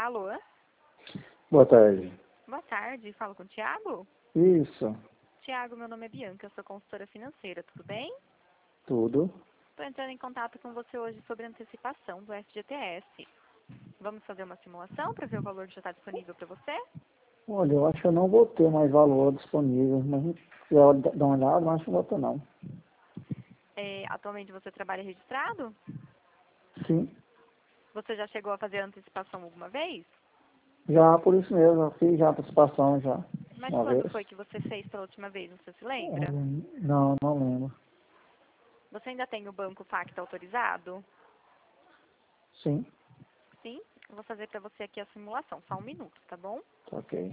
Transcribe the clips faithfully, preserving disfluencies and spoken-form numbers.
Alô? Boa tarde. Boa tarde, falo com o Thiago? Isso, Thiago, meu nome é Bianca, eu sou consultora financeira, tudo bem? tudo. Estou entrando em contato com você hoje sobre a antecipação do F G T S. Vamos fazer uma simulação para ver o valor que já está disponível para você? Olha, eu acho que eu não vou ter mais valor disponível, mas se quiser dar uma olhada, eu acho que não vou ter não. É, atualmente você trabalha registrado? Sim, Você já chegou a fazer a antecipação alguma vez? já por isso mesmo, eu fiz já a participação já, Mas uma quando vez. foi que você fez pela última vez, você se lembra? Olha, não, não lembro. Você ainda tem o banco Pacta autorizado? Sim, Sim? Eu vou fazer para você aqui a simulação, só um minuto, tá bom? tá ok.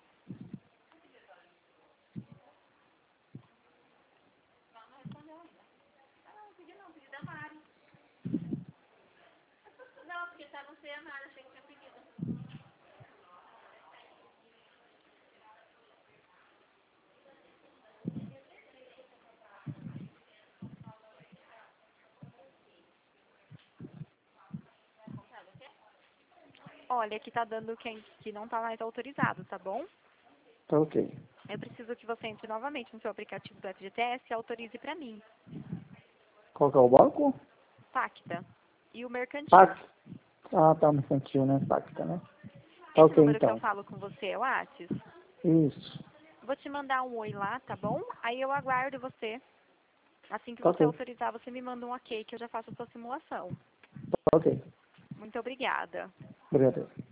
Olha, aqui tá dando que, que não tá mais autorizado, tá bom? Tá ok. Eu preciso que você entre novamente no seu aplicativo do F G T S e autorize para mim. Qual que é o banco? Pacta. E o mercantil. Pac. Ah, tá, no infantil, né? Pacta, né? Tá Esse ok, número que eu então. falo com você é o Whats? Isso, Vou te mandar um oi lá, tá bom? Aí eu aguardo você. Assim que tá você ok. autorizar, você me manda um ok que eu já faço a sua simulação. Tá ok. Muito obrigada. Obrigado.